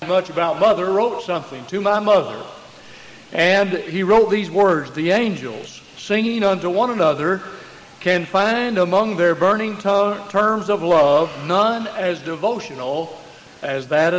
much about mother, wrote something to my mother. And he wrote these words: "The angels, singing unto one another, can find among their burning terms of love none as devotional as that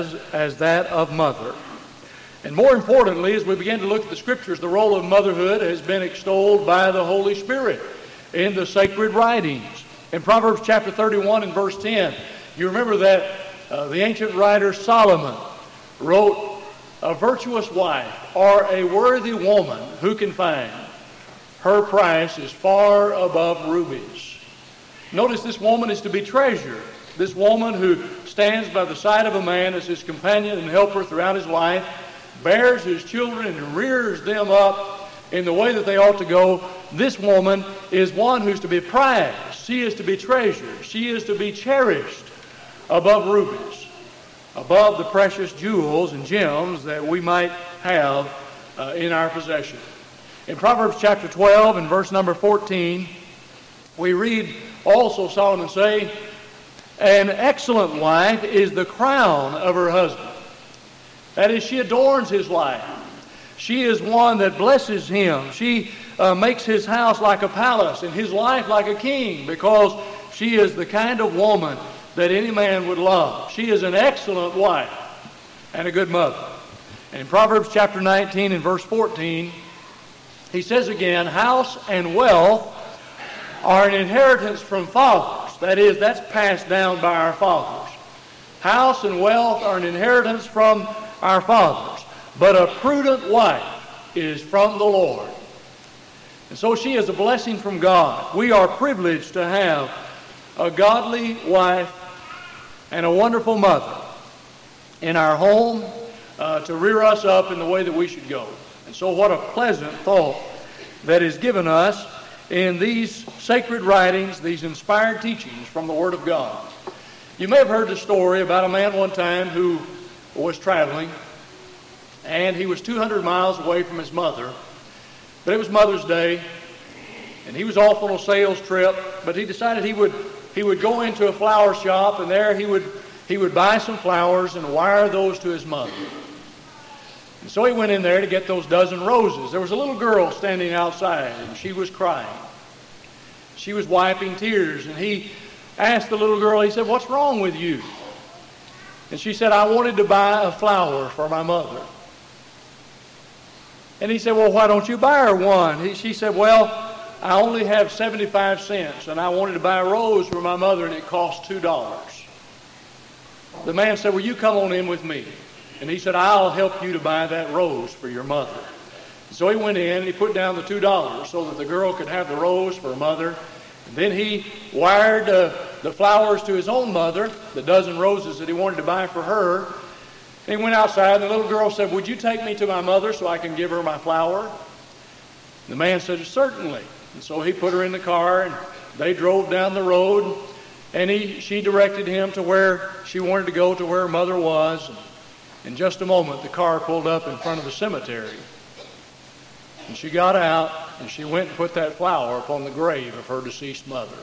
of mother." And more importantly, as we begin to look at the Scriptures, the role of motherhood has been extolled by the Holy Spirit in the sacred writings. In Proverbs chapter 31 and verse 10, you remember that the ancient writer Solomon wrote, "A virtuous wife or a worthy woman who can find? Her price is far above rubies." Notice this woman is to be treasured. This woman who stands by the side of a man as his companion and helper throughout his life, bears his children and rears them up in the way that they ought to go. This woman is one who's to be prized. She is to be treasured. She is to be cherished above rubies, above the precious jewels and gems that we might have in our possession. In Proverbs chapter 12 and verse number 14, we read also Solomon say, "An excellent wife is the crown of her husband." That is, she adorns his life. She is one that blesses him. She makes his house like a palace and his life like a king, because she is the kind of woman that any man would love. She is an excellent wife and a good mother. And in Proverbs chapter 19 and verse 14, he says again, "House and wealth are an inheritance from fathers." That is, that's passed down by our fathers. House and wealth are an inheritance from our fathers, but a prudent wife is from the Lord. And so she is a blessing from God. We are privileged to have a godly wife and a wonderful mother in our home to rear us up in the way that we should go. And so what a pleasant thought that is given us in these sacred writings, these inspired teachings from the Word of God. You may have heard the story about a man one time who was traveling, and he was 200 miles away from his mother. But it was Mother's Day, and he was off on a sales trip, but he decided he would go into a flower shop, and there he would buy some flowers and wire those to his mother. And so he went in there to get those dozen roses. There was a little girl standing outside, and she was crying. She was wiping tears, and he asked the little girl, he said, "What's wrong with you?" And she said, "I wanted to buy a flower for my mother." And he said, "Well, why don't you buy her one?" She said, "Well, I only have 75 cents, and I wanted to buy a rose for my mother, and it cost $2. The man said, "Well, you come on in with me." And he said, "I'll help you to buy that rose for your mother." So he went in and he put down the $2 so that the girl could have the rose for her mother. And then he wired the flowers to his own mother, the dozen roses that he wanted to buy for her. And he went outside, and the little girl said, "Would you take me to my mother so I can give her my flower?" The man said, "Certainly." And so he put her in the car, and they drove down the road, and she directed him to where she wanted to go, to where her mother was. In just a moment, the car pulled up in front of the cemetery. And she got out, and she went and put that flower upon the grave of her deceased mother.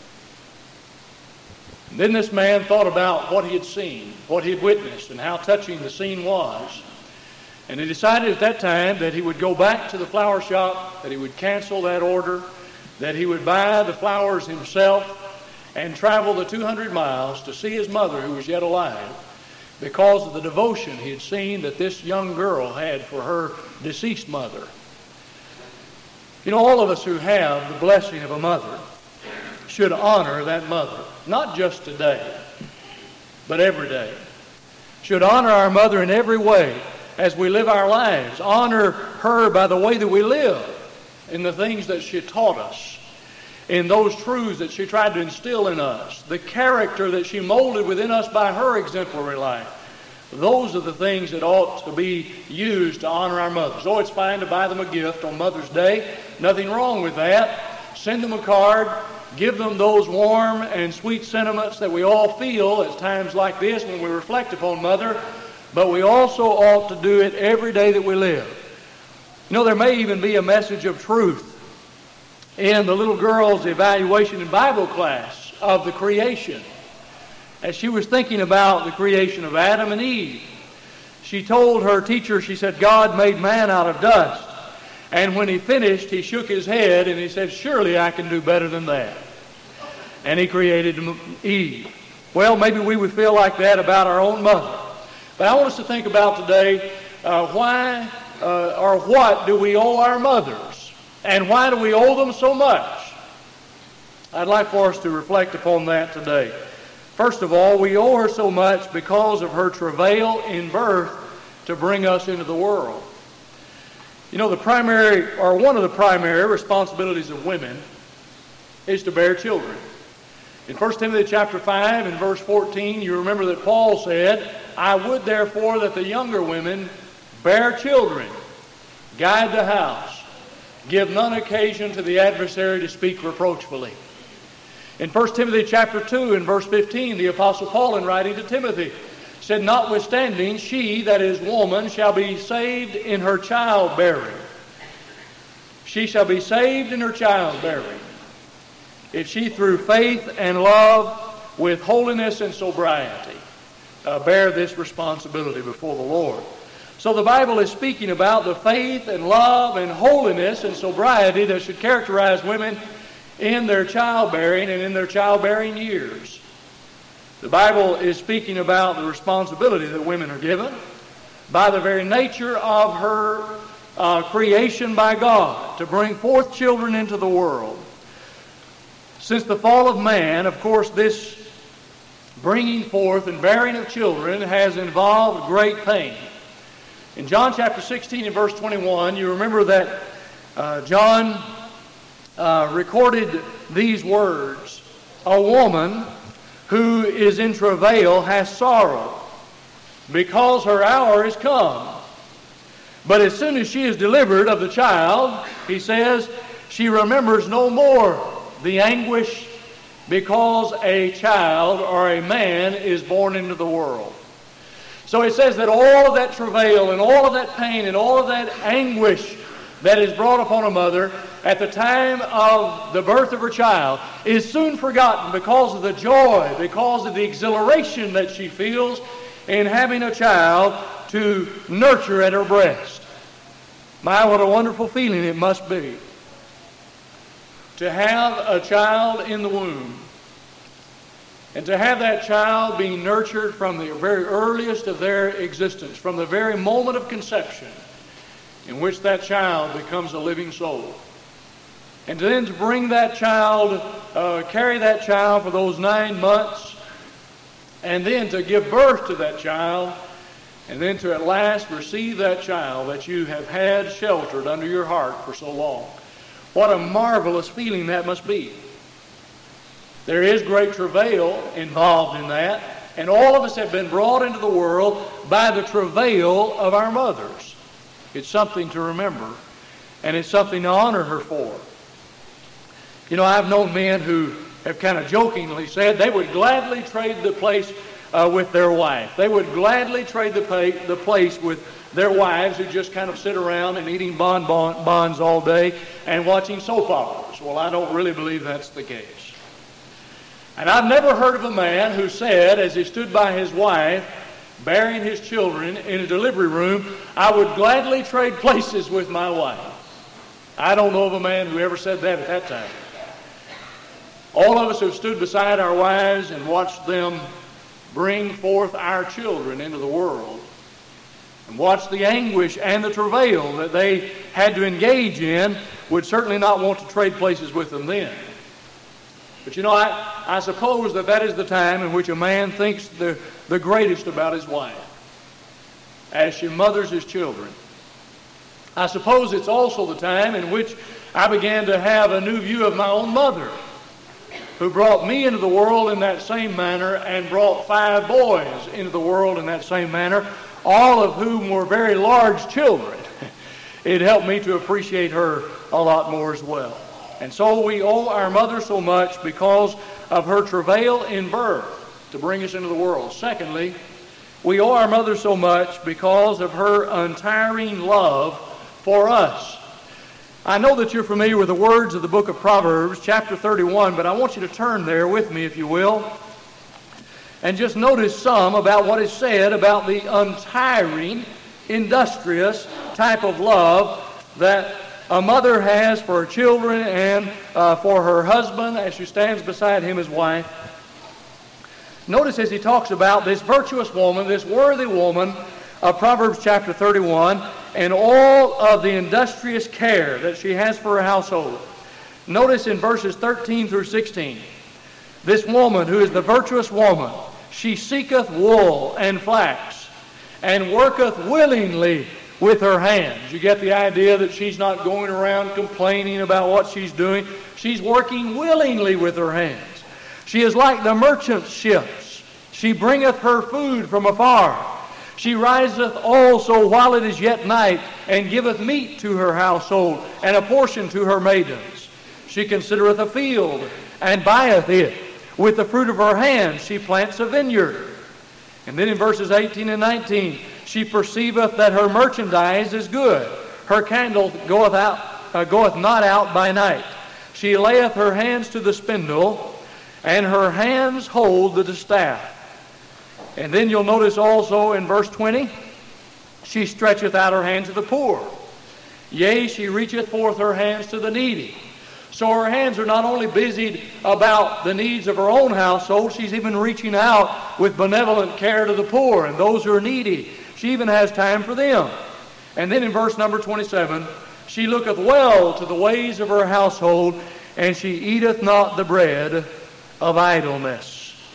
And then this man thought about what he had seen, what he had witnessed, and how touching the scene was. And he decided at that time that he would go back to the flower shop, that he would cancel that order, that he would buy the flowers himself, and travel the 200 miles to see his mother, who was yet alive, because of the devotion he had seen that this young girl had for her deceased mother. You know, all of us who have the blessing of a mother should honor that mother, not just today, but every day. Should honor our mother in every way as we live our lives. Honor her by the way that we live, in the things that she taught us, in those truths that she tried to instill in us, the character that she molded within us by her exemplary life. Those are the things that ought to be used to honor our mothers. Oh, it's fine to buy them a gift on Mother's Day. Nothing wrong with that. Send them a card. Give them those warm and sweet sentiments that we all feel at times like this when we reflect upon Mother. But we also ought to do it every day that we live. You know, there may even be a message of truth in the little girl's evaluation in Bible class of the creation. As she was thinking about the creation of Adam and Eve, she told her teacher, she said, God made man out of dust. And when he finished, he shook his head and he said, surely I can do better than that. And he created Eve. Well, maybe we would feel like that about our own mother. But I want us to think about today, why or what do we owe our mothers? And why do we owe them so much? I'd like for us to reflect upon that today. First of all, we owe her so much because of her travail in birth to bring us into the world. You know, one of the primary responsibilities of women is to bear children. In 1 Timothy chapter 5 and verse 14, you remember that Paul said, I would therefore that the younger women bear children, guide the house, give none occasion to the adversary to speak reproachfully. In 1 Timothy chapter 2 and verse 15, the Apostle Paul, in writing to Timothy, said, notwithstanding, she, that is woman, shall be saved in her childbearing. She shall be saved in her childbearing, if she through faith and love, with holiness and sobriety, bear this responsibility before the Lord. So the Bible is speaking about the faith and love and holiness and sobriety that should characterize women in their childbearing and in their childbearing years. The Bible is speaking about the responsibility that women are given by the very nature of her creation by God to bring forth children into the world. Since the fall of man, of course, this bringing forth and bearing of children has involved great pain. In John chapter 16 and verse 21, you remember that John recorded these words, a woman who is in travail has sorrow, because her hour is come. But as soon as she is delivered of the child, he says, she remembers no more the anguish because a child or a man is born into the world. So it says that all of that travail and all of that pain and all of that anguish that is brought upon a mother at the time of the birth of her child is soon forgotten because of the joy, because of the exhilaration that she feels in having a child to nurture at her breast. My, what a wonderful feeling it must be to have a child in the womb and to have that child being nurtured from the very earliest of their existence, from the very moment of conception in which that child becomes a living soul. And then to bring that child, carry that child for those 9 months, and then to give birth to that child, and then to at last receive that child that you have had sheltered under your heart for so long. What a marvelous feeling that must be. There is great travail involved in that, and all of us have been brought into the world by the travail of our mothers. It's something to remember, and it's something to honor her for. You know, I've known men who have kind of jokingly said they would gladly trade the place with their wife. They would gladly trade the place with their wives who just kind of sit around and eating bonbons all day and watching soap operas. Well, I don't really believe that's the case. And I've never heard of a man who said, as he stood by his wife, bearing his children in a delivery room, I would gladly trade places with my wife. I don't know of a man who ever said that at that time. All of us have stood beside our wives and watched them bring forth our children into the world, and watched the anguish and the travail that they had to engage in, would certainly not want to trade places with them then. But you know, I suppose that is the time in which a man thinks the greatest about his wife, as she mothers his children. I suppose it's also the time in which I began to have a new view of my own mother, who brought me into the world in that same manner and brought 5 boys into the world in that same manner, all of whom were very large children. It helped me to appreciate her a lot more as well. And so we owe our mother so much because of her travail in birth to bring us into the world. Secondly, we owe our mother so much because of her untiring love for us. I know that you're familiar with the words of the book of Proverbs, chapter 31, but I want you to turn there with me, if you will. And just notice some about what is said about the untiring, industrious type of love that a mother has for her children and for her husband as she stands beside him as wife. Notice as he talks about this virtuous woman, this worthy woman of Proverbs chapter 31, and all of the industrious care that she has for her household. Notice in verses 13 through 16, this woman who is the virtuous woman, she seeketh wool and flax, and worketh willingly with her hands. You get the idea that she's not going around complaining about what she's doing. She's working willingly with her hands. She is like the merchant ships. She bringeth her food from afar. She riseth also while it is yet night, and giveth meat to her household, and a portion to her maidens. She considereth a field, and buyeth it. With the fruit of her hands she plants a vineyard. And then in verses 18 and 19, she perceiveth that her merchandise is good. Her candle goeth not out by night. She layeth her hands to the spindle, and her hands hold the distaff. And then you'll notice also in verse 20, she stretcheth out her hand to the poor. Yea, she reacheth forth her hands to the needy. So her hands are not only busied about the needs of her own household, she's even reaching out with benevolent care to the poor and those who are needy. She even has time for them. And then in verse number 27, she looketh well to the ways of her household, and she eateth not the bread of idleness.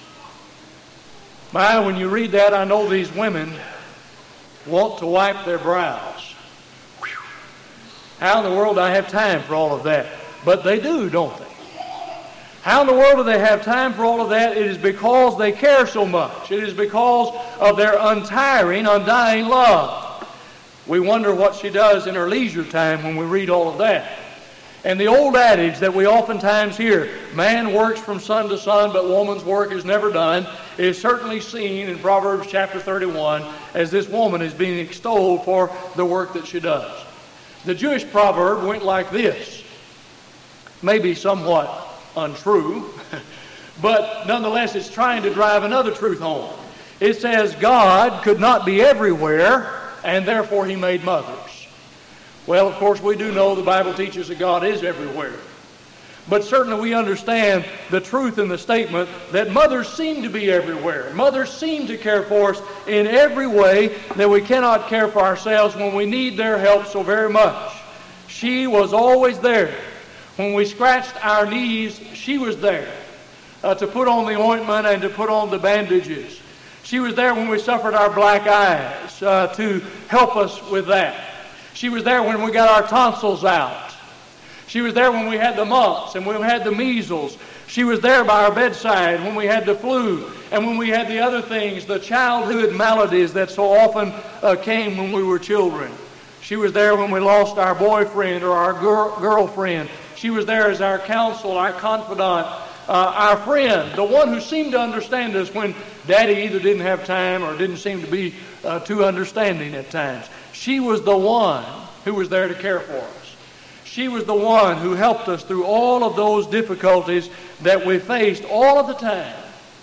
My, when you read that, I know these women want to wipe their brows. Whew. How in the world do I have time for all of that? But they do, don't they? How in the world do they have time for all of that? It is because they care so much. It is because of their untiring, undying love. We wonder what she does in her leisure time when we read all of that. And the old adage that we oftentimes hear, man works from sun to sun, but woman's work is never done, is certainly seen in Proverbs chapter 31 as this woman is being extolled for the work that she does. The Jewish proverb went like this, maybe somewhat untrue, but nonetheless it's trying to drive another truth home. It says, God could not be everywhere, and therefore he made mothers. Well, of course, we do know the Bible teaches that God is everywhere. But certainly we understand the truth in the statement that mothers seem to be everywhere. Mothers seem to care for us in every way that we cannot care for ourselves when we need their help so very much. She was always there. When we scratched our knees, she was there to put on the ointment and to put on the bandages. She was there when we suffered our black eyes to help us with that. She was there when we got our tonsils out. She was there when we had the mumps and when we had the measles. She was there by our bedside when we had the flu and when we had the other things, the childhood maladies that so often came when we were children. She was there when we lost our boyfriend or our girlfriend. She was there as our counsel, our confidant, our friend, the one who seemed to understand us when Daddy either didn't have time or didn't seem to be too understanding at times. She was the one who was there to care for us. She was the one who helped us through all of those difficulties that we faced all of the time.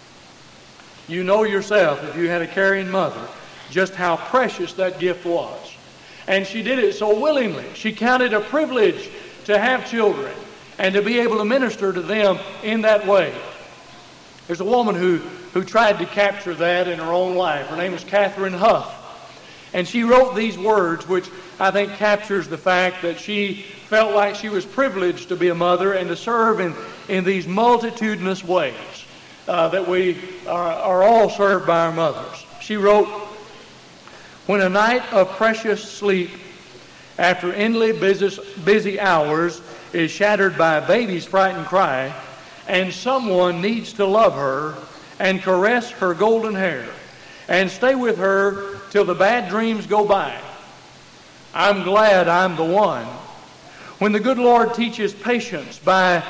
You know yourself, if you had a caring mother, just how precious that gift was. And she did it so willingly. She counted a privilege to have children and to be able to minister to them in that way. There's a woman who tried to capture that in her own life. Her name is Catherine Huff. And she wrote these words, which I think captures the fact that she felt like she was privileged to be a mother and to serve in these multitudinous ways that we are all served by our mothers. She wrote, when a night of precious sleep after endless busy hours is shattered by a baby's frightened cry, and someone needs to love her and caress her golden hair and stay with her till the bad dreams go by, I'm glad I'm the one. When the good Lord teaches patience by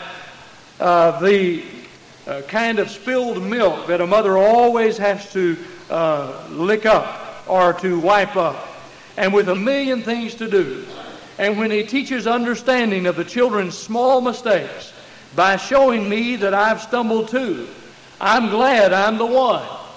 the kind of spilled milk that a mother always has to lick up or to wipe up, and with a million things to do, and when he teaches understanding of the children's small mistakes by showing me that I've stumbled too, I'm glad I'm the one.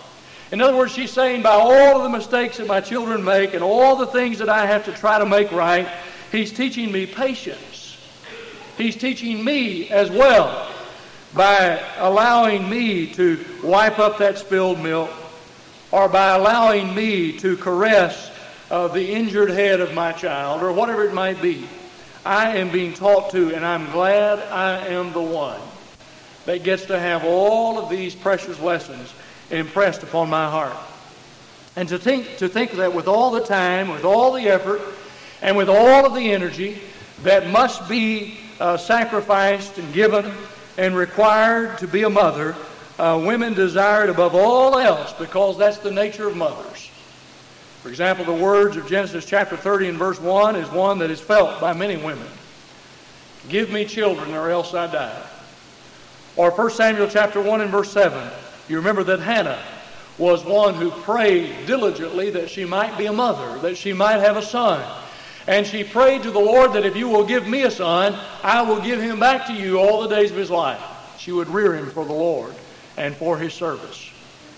In other words, she's saying by all of the mistakes that my children make and all the things that I have to try to make right, He's teaching me patience. He's teaching me as well by allowing me to wipe up that spilled milk, or by allowing me to caress the injured head of my child, or whatever it might be. I am being taught to, and I'm glad I am the one that gets to have all of these precious lessons impressed upon my heart. And to think that with all the time, with all the effort, and with all of the energy that must be sacrificed and given and required to be a mother, women desire it above all else, because that's the nature of mothers. For example, the words of Genesis chapter 30 and verse 1 is one that is felt by many women. Give me children or else I die. Or 1 Samuel chapter 1 and verse 7, you remember that Hannah was one who prayed diligently that she might be a mother, that she might have a son. And she prayed to the Lord that if you will give me a son, I will give him back to you all the days of his life. She would rear him for the Lord and for his service.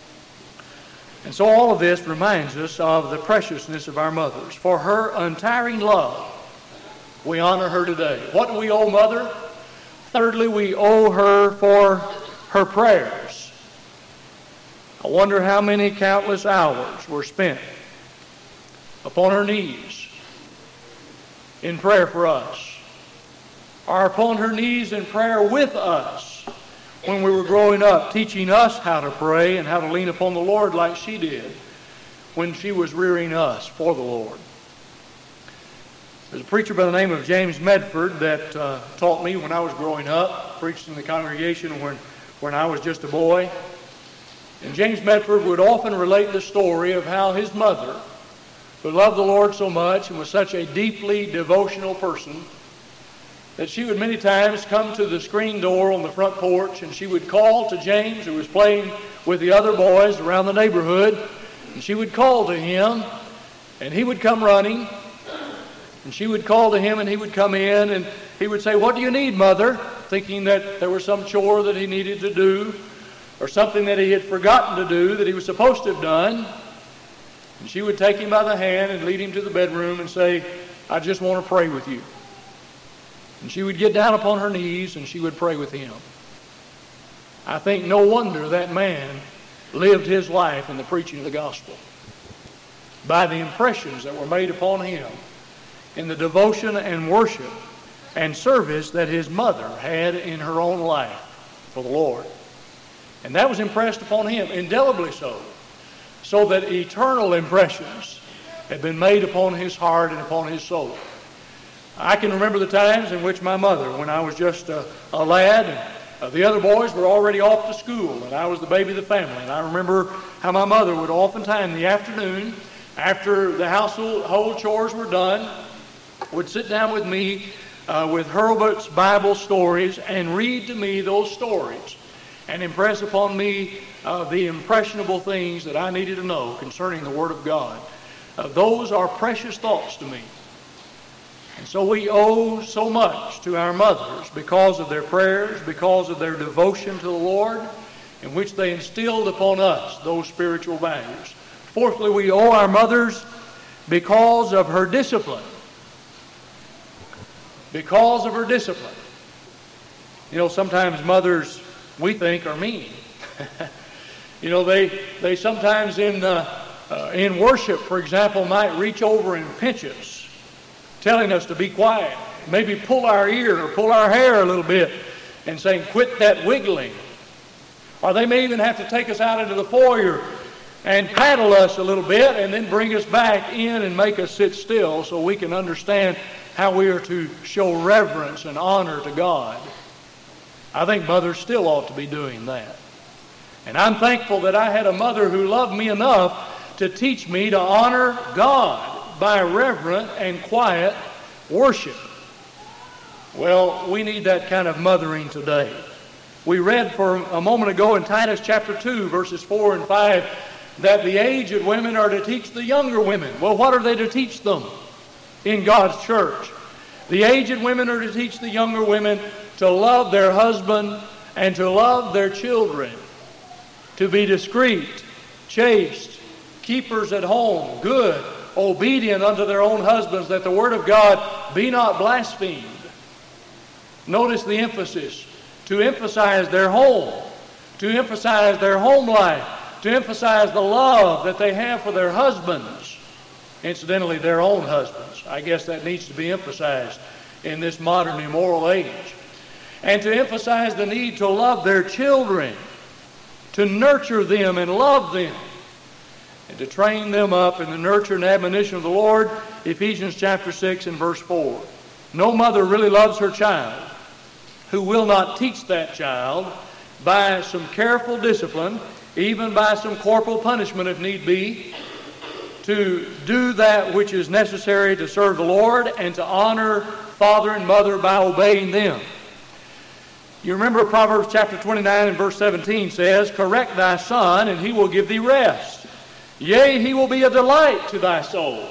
And so all of this reminds us of the preciousness of our mothers. For her untiring love, we honor her today. What do we owe Mother? Thirdly, we owe her for her prayers. I wonder how many countless hours were spent upon her knees in prayer for us, or upon her knees in prayer with us when we were growing up, teaching us how to pray and how to lean upon the Lord like she did when she was rearing us for the Lord. There's a preacher by the name of James Medford that taught me when I was growing up, preached in the congregation when I was just a boy. And James Medford would often relate the story of how his mother, who loved the Lord so much and was such a deeply devotional person, that she would many times come to the screen door on the front porch, and she would call to James, who was playing with the other boys around the neighborhood, and she would call to him, and he would come running, and she would call to him, and he would come in, and he would say, "What do you need, Mother?" thinking that there was some chore that he needed to do, or something that he had forgotten to do that he was supposed to have done. And she would take him by the hand and lead him to the bedroom and say, "I just want to pray with you." And she would get down upon her knees and she would pray with him. I think no wonder that man lived his life in the preaching of the gospel, by the impressions that were made upon him in the devotion and worship and service that his mother had in her own life for the Lord. And that was impressed upon him, indelibly so that eternal impressions had been made upon his heart and upon his soul. I can remember the times in which my mother, when I was just a lad, and the other boys were already off to school, and I was the baby of the family. And I remember how my mother would oftentimes in the afternoon, after the household chores were done, would sit down with me with Hurlbut's Bible stories and read to me those stories and impress upon me the impressionable things that I needed to know concerning the Word of God. Those are precious thoughts to me. And so we owe so much to our mothers because of their prayers, because of their devotion to the Lord, in which they instilled upon us those spiritual values. Fourthly, we owe our mothers because of her discipline. Because of her discipline. You know, sometimes mothers, we think, are mean. You know, they sometimes in worship, for example, might reach over and pinch us, telling us to be quiet, maybe pull our ear or pull our hair a little bit and saying, "Quit that wiggling." Or they may even have to take us out into the foyer and paddle us a little bit and then bring us back in and make us sit still so we can understand how we are to show reverence and honor to God. I think mothers still ought to be doing that. And I'm thankful that I had a mother who loved me enough to teach me to honor God by reverent and quiet worship. Well, we need that kind of mothering today. We read for a moment ago in Titus chapter 2, verses 4 and 5, that the aged women are to teach the younger women. Well, what are they to teach them in God's church? The aged women are to teach the younger women to love their husband and to love their children, to be discreet, chaste, keepers at home, good, obedient unto their own husbands, that the word of God be not blasphemed. Notice the emphasis. To emphasize their home, to emphasize their home life, to emphasize the love that they have for their husbands. Incidentally, their own husbands. I guess that needs to be emphasized in this modern immoral age. And to emphasize the need to love their children, to nurture them and love them, and to train them up in the nurture and admonition of the Lord. Ephesians chapter 6 and verse 4. No mother really loves her child who will not teach that child by some careful discipline, even by some corporal punishment if need be, to do that which is necessary to serve the Lord and to honor father and mother by obeying them. You remember Proverbs chapter 29 and verse 17 says, correct thy son, and he will give thee rest. Yea, he will be a delight to thy soul.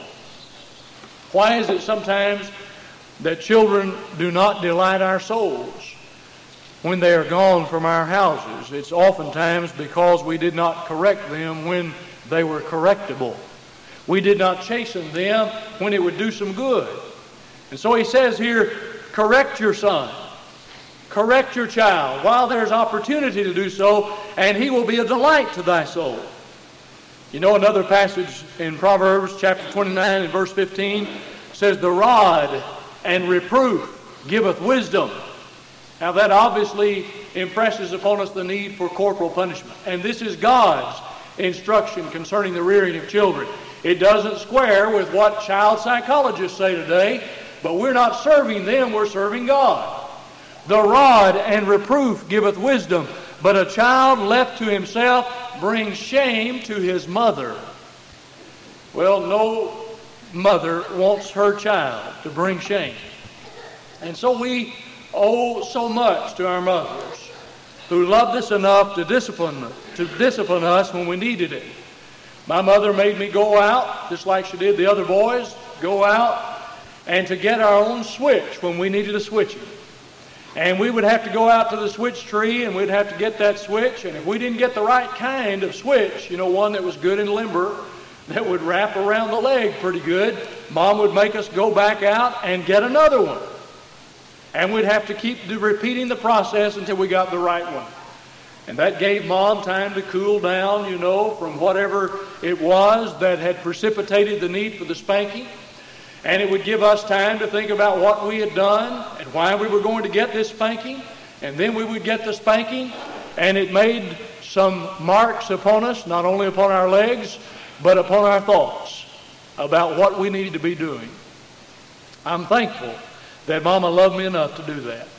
Why is it sometimes that children do not delight our souls when they are gone from our houses? It's oftentimes because we did not correct them when they were correctable. We did not chasten them when it would do some good. And so he says here, correct your son. Correct your child while there's opportunity to do so, and he will be a delight to thy soul. You know, another passage in Proverbs chapter 29 and verse 15 says, the rod and reproof giveth wisdom. Now that obviously impresses upon us the need for corporal punishment. And this is God's instruction concerning the rearing of children. It doesn't square with what child psychologists say today, but we're not serving them, we're serving God. The rod and reproof giveth wisdom, but a child left to himself brings shame to his mother. Well, no mother wants her child to bring shame. And so we owe so much to our mothers who loved us enough to discipline us when we needed it. My mother made me go out, just like she did the other boys, go out and to get our own switch when we needed a switching. And we would have to go out to the switch tree and we'd have to get that switch. And if we didn't get the right kind of switch, one that was good and limber, that would wrap around the leg pretty good, Mom would make us go back out and get another one. And we'd have to keep repeating the process until we got the right one. And that gave Mom time to cool down, from whatever it was that had precipitated the need for the spanking. And it would give us time to think about what we had done and why we were going to get this spanking. And then we would get the spanking, and it made some marks upon us, not only upon our legs, but upon our thoughts about what we needed to be doing. I'm thankful that Mama loved me enough to do that.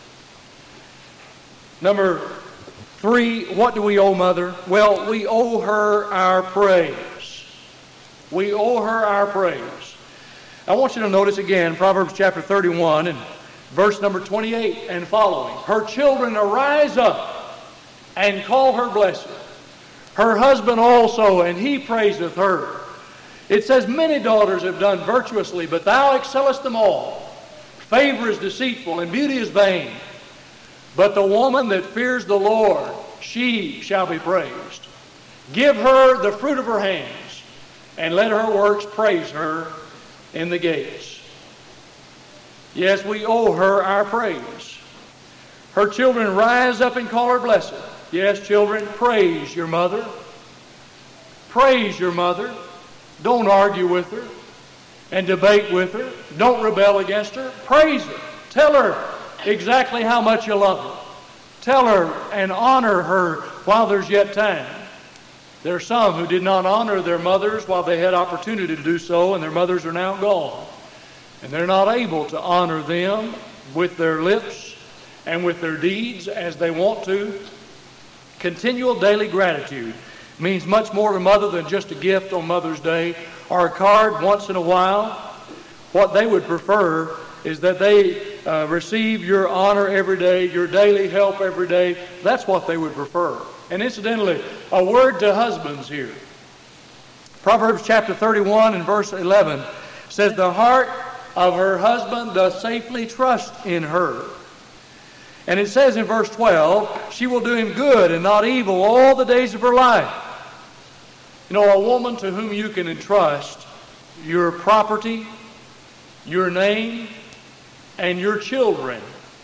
Number 3, what do we owe Mother? Well, we owe her our praise. We owe her our praise. I want you to notice again Proverbs chapter 31 and verse number 28 and following. Her children arise up and call her blessed. Her husband also, and he praiseth her. It says, many daughters have done virtuously, but thou excellest them all. Favor is deceitful, and beauty is vain. But the woman that fears the Lord, she shall be praised. Give her the fruit of her hands, and let her works praise her in the gates. Yes, we owe her our praise. Her children rise up and call her blessed. Yes, children, praise your mother. Praise your mother. Don't argue with her and debate with her. Don't rebel against her. Praise her. Tell her exactly how much you love her. Tell her and honor her while there's yet time. There are some who did not honor their mothers while they had opportunity to do so, and their mothers are now gone. And they're not able to honor them with their lips and with their deeds as they want to. Continual daily gratitude means much more to Mother than just a gift on Mother's Day or a card once in a while. What they would prefer is that they receive your honor every day, your daily help every day. That's what they would prefer. And incidentally, a word to husbands here. Proverbs chapter 31 and verse 11 says, the heart of her husband doth safely trust in her. And it says in verse 12, she will do him good and not evil all the days of her life. You know, a woman to whom you can entrust your property, your name, and your children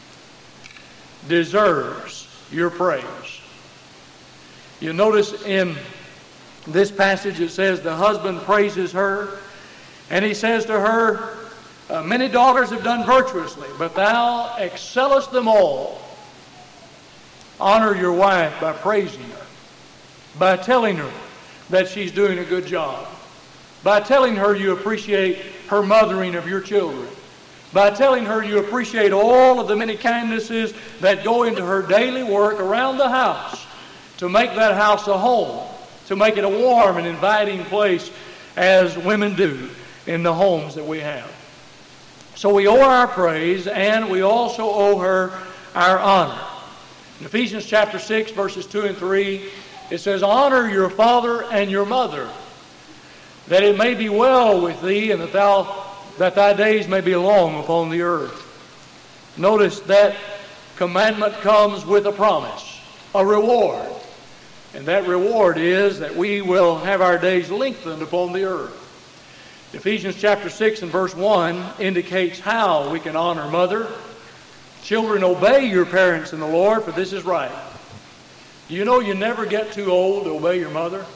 deserves your praise. You notice in this passage it says the husband praises her, and he says to her, many daughters have done virtuously, but thou excellest them all. Honor your wife by praising her, by telling her that she's doing a good job, by telling her you appreciate her mothering of your children, by telling her you appreciate all of the many kindnesses that go into her daily work around the house to make that house a home, to make it a warm and inviting place as women do in the homes that we have. So we owe our praise, and we also owe her our honor. In Ephesians chapter 6, verses 2 and 3, it says, honor your father and your mother, that it may be well with thee, and that thy days may be long upon the earth. Notice that commandment comes with a promise, a reward. And that reward is that we will have our days lengthened upon the earth. Ephesians chapter 6 and verse 1 indicates how we can honor mother. Children, obey your parents in the Lord, for this is right. Do you know you never get too old to obey your mother?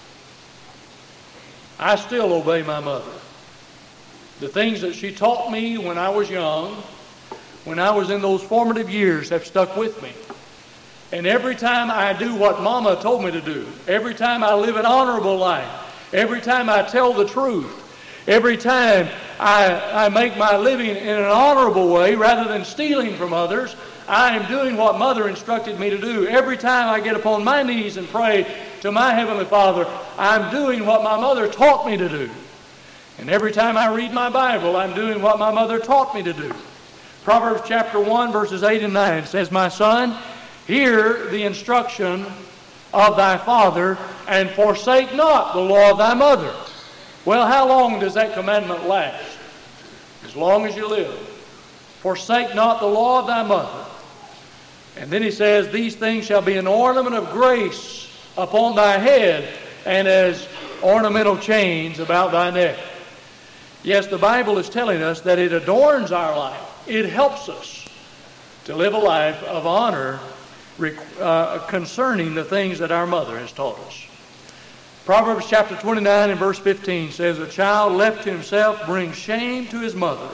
I still obey my mother. The things that she taught me when I was young, when I was in those formative years, have stuck with me. And every time I do what Mama told me to do, every time I live an honorable life, every time I tell the truth, every time I make my living in an honorable way rather than stealing from others, I am doing what Mother instructed me to do. Every time I get upon my knees and pray to my Heavenly Father, I'm doing what my mother taught me to do. And every time I read my Bible, I'm doing what my mother taught me to do. Proverbs chapter 1, verses 8 and 9 says, my son, hear the instruction of thy father, and forsake not the law of thy mother. Well, how long does that commandment last? As long as you live. Forsake not the law of thy mother. And then he says, these things shall be an ornament of grace upon thy head, and as ornamental chains about thy neck. Yes, the Bible is telling us that it adorns our life. It helps us to live a life of honor concerning the things that our mother has taught us. Proverbs chapter 29 and verse 15 says, a child left to himself brings shame to his mother.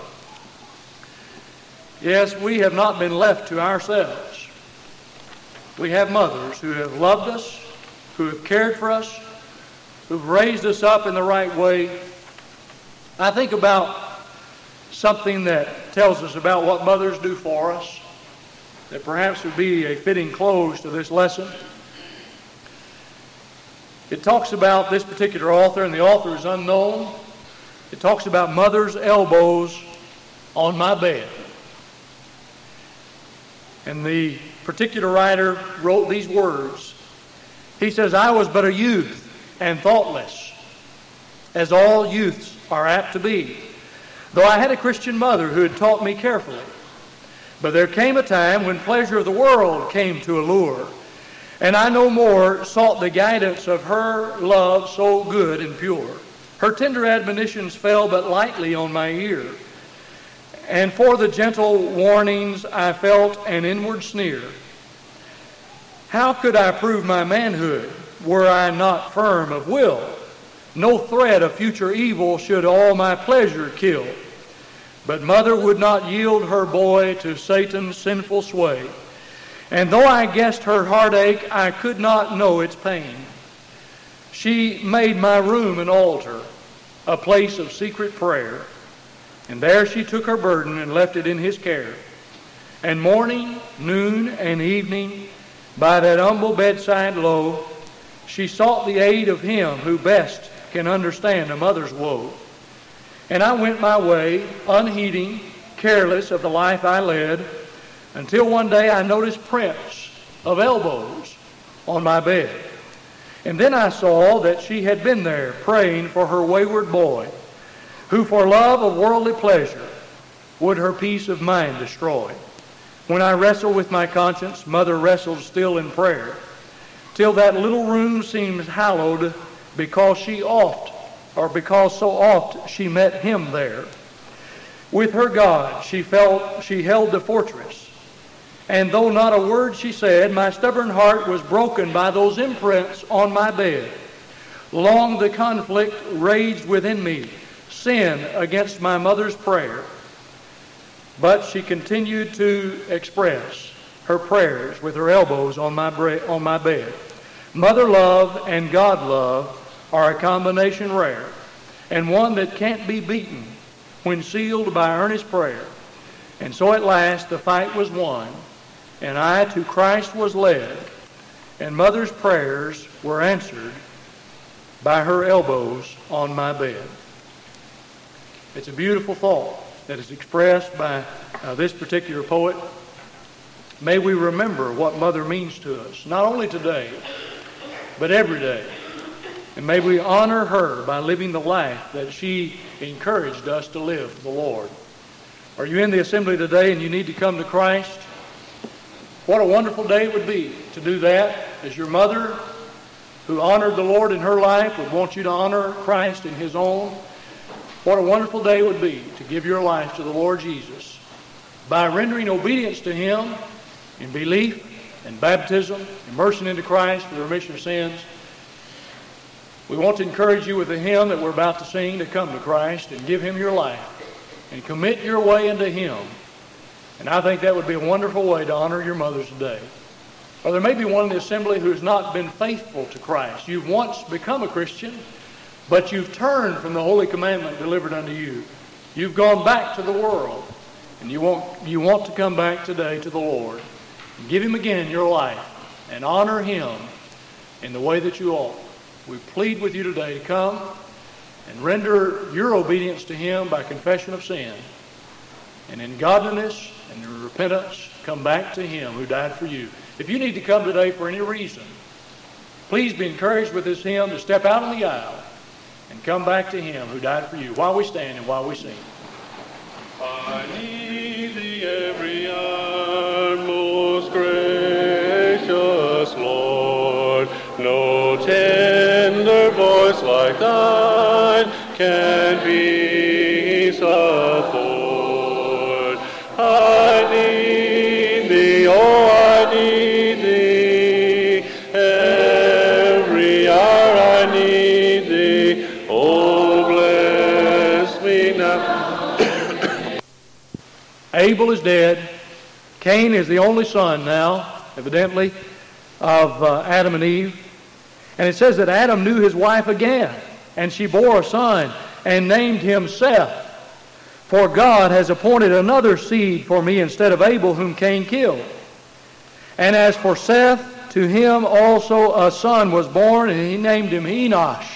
Yes, we have not been left to ourselves. We have mothers who have loved us, who have cared for us, who've raised us up in the right way. I think about something that tells us about what mothers do for us, that perhaps would be a fitting close to this lesson. It talks about this particular author, and the author is unknown. It talks about mother's elbows on my bed. And the particular writer wrote these words. He says, I was but a youth and thoughtless, as all youths are apt to be, though I had a Christian mother who had taught me carefully. But there came a time when pleasure of the world came to allure, and I no more sought the guidance of her love so good and pure. Her tender admonitions fell but lightly on my ear, and for the gentle warnings I felt an inward sneer. How could I prove my manhood were I not firm of will? No threat of future evil should all my pleasure kill. But mother would not yield her boy to Satan's sinful sway. And though I guessed her heartache, I could not know its pain. She made my room an altar, a place of secret prayer. And there she took her burden and left it in his care. And morning, noon, and evening, by that humble bedside low, she sought the aid of him who best can understand a mother's woe. And I went my way, unheeding, careless of the life I led, until one day I noticed prints of elbows on my bed. And then I saw that she had been there praying for her wayward boy, who for love of worldly pleasure would her peace of mind destroy. When I wrestled with my conscience, mother wrestled still in prayer, till that little room seemed hallowed because so oft she met him there. With her God she held the fortress. And though not a word she said, my stubborn heart was broken by those imprints on my bed. Long the conflict raged within me, sin against my mother's prayer. But she continued to express her prayers with her elbows on my bed. Mother love and God love are a combination rare, and one that can't be beaten when sealed by earnest prayer. And so at last the fight was won, and I to Christ was led, and Mother's prayers were answered by her elbows on my bed. It's a beautiful thought that is expressed by this particular poet. May we remember what Mother means to us, not only today, but every day. And may we honor her by living the life that she encouraged us to live for the Lord. Are you in the assembly today and you need to come to Christ? What a wonderful day it would be to do that, as your mother, who honored the Lord in her life, would want you to honor Christ in his own. What a wonderful day it would be to give your life to the Lord Jesus by rendering obedience to him in belief and baptism, immersion into Christ for the remission of sins. We want to encourage you with the hymn that we're about to sing to come to Christ and give him your life and commit your way into him. And I think that would be a wonderful way to honor your mothers today. Or there may be one in the assembly who has not been faithful to Christ. You've once become a Christian, but you've turned from the holy commandment delivered unto you. You've gone back to the world, and you want to come back today to the Lord. Give him again your life and honor him in the way that you ought. We plead with you today to come and render your obedience to him by confession of sin. And in godliness and in repentance, come back to him who died for you. If you need to come today for any reason, please be encouraged with this hymn to step out on the aisle and come back to him who died for you while we stand and while we sing. I need thee every hour, most gracious Lord. No tender voice like thine can peace afford. I need thee, oh, I need thee. Every hour I need thee. Oh, bless me now. Abel is dead. Cain is the only son now, evidently, of Adam and Eve. And it says that Adam knew his wife again, and she bore a son and named him Seth. For God has appointed another seed for me instead of Abel, whom Cain killed. And as for Seth, to him also a son was born, and he named him Enosh.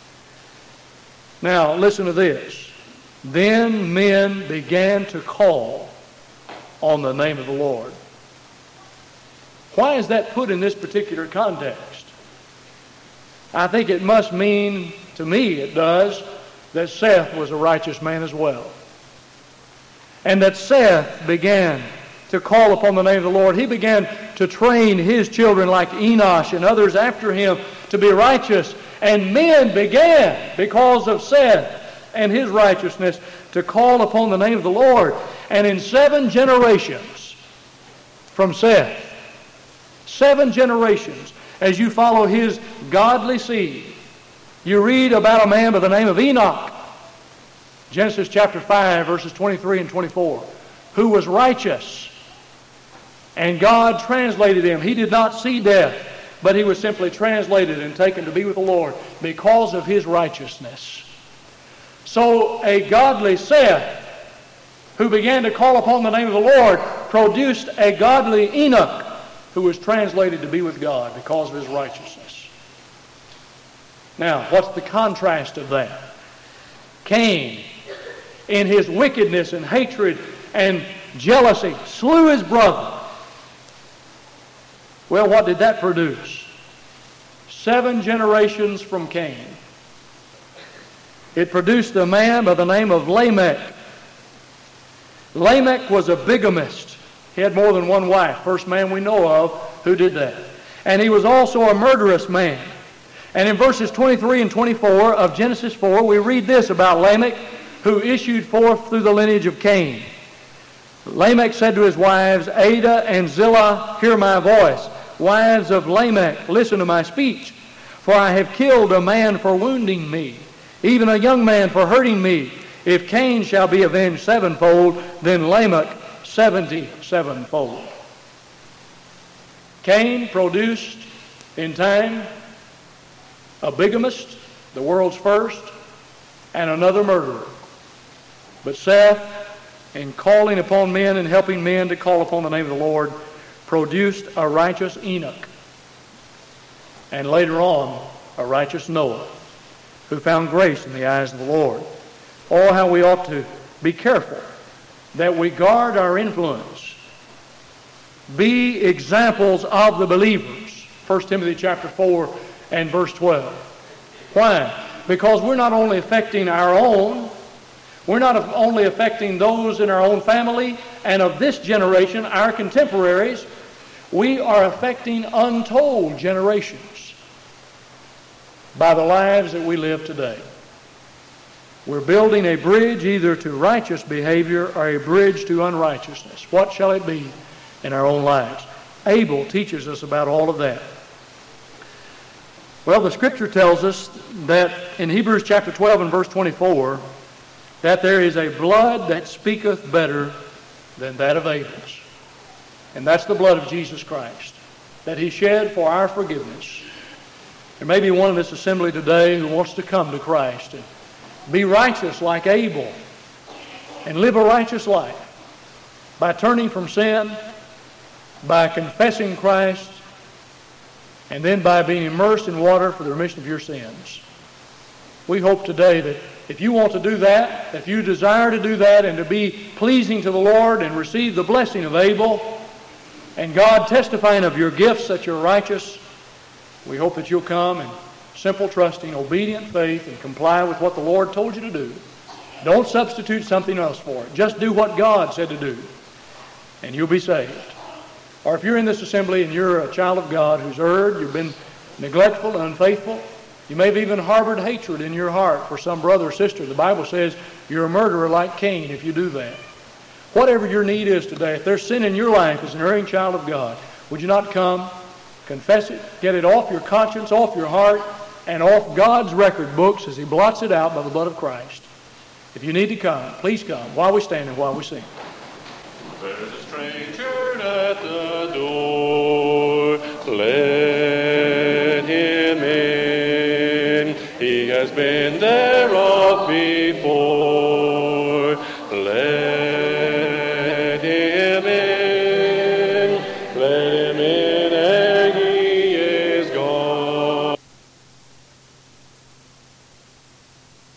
Now, listen to this. Then men began to call on the name of the Lord. Why is that put in this particular context? I think it must mean, to me it does, that Seth was a righteous man as well. And that Seth began to call upon the name of the Lord. He began to train his children like Enosh and others after him to be righteous. And men began, because of Seth and his righteousness, to call upon the name of the Lord. And in 7 generations from Seth, 7 generations, as you follow his godly seed, you read about a man by the name of Enoch, Genesis chapter 5, verses 23 and 24, who was righteous. And God translated him. He did not see death, but he was simply translated and taken to be with the Lord because of his righteousness. So a godly Seth, who began to call upon the name of the Lord, produced a godly Enoch, who was translated to be with God because of his righteousness. Now, what's the contrast of that? Cain, in his wickedness and hatred and jealousy, slew his brother. Well, what did that produce? 7 generations from Cain. It produced a man by the name of Lamech. Lamech was a bigamist. He had more than one wife. First man we know of who did that. And he was also a murderous man. And in verses 23 and 24 of Genesis 4, we read this about Lamech, who issued forth through the lineage of Cain. Lamech said to his wives, Adah and Zillah, hear my voice. Wives of Lamech, listen to my speech. For I have killed a man for wounding me, even a young man for hurting me. If Cain shall be avenged sevenfold, then Lamech 77-fold. Cain produced in time a bigamist, the world's first, and another murderer. But Seth, in calling upon men and helping men to call upon the name of the Lord, produced a righteous Enoch. And later on, a righteous Noah, who found grace in the eyes of the Lord. Oh, how we ought to be careful that we guard our influence. Be examples of the believers. 1 Timothy chapter 4 and verse 12. Why? Because we're not only affecting our own, we're not only affecting those in our own family and of this generation, our contemporaries, we are affecting untold generations by the lives that we live today. We're building a bridge either to righteous behavior or a bridge to unrighteousness. What shall it be in our own lives? Abel teaches us about all of that. Well, the Scripture tells us that in Hebrews chapter 12 and verse 24, that there is a blood that speaketh better than that of Abel's. And that's the blood of Jesus Christ, that He shed for our forgiveness. There may be one in this assembly today who wants to come to Christ and be righteous like Abel and live a righteous life by turning from sin, by confessing Christ, and then by being immersed in water for the remission of your sins. We hope today that if you want to do that, if you desire to do that and to be pleasing to the Lord and receive the blessing of Abel, and God testifying of your gifts that you're righteous, we hope that you'll come in simple, trusting, obedient faith and comply with what the Lord told you to do. Don't substitute something else for it. Just do what God said to do, and you'll be saved. Or if you're in this assembly and you're a child of God who's erred, you've been neglectful and unfaithful, you may have even harbored hatred in your heart for some brother or sister. The Bible says you're a murderer like Cain if you do that. Whatever your need is today, if there's sin in your life as an erring child of God, would you not come, confess it, get it off your conscience, off your heart, and off God's record books as He blots it out by the blood of Christ? If you need to come, please come while we stand and while we sing. There's a stranger at the door. Let him in. He has been there of before. Let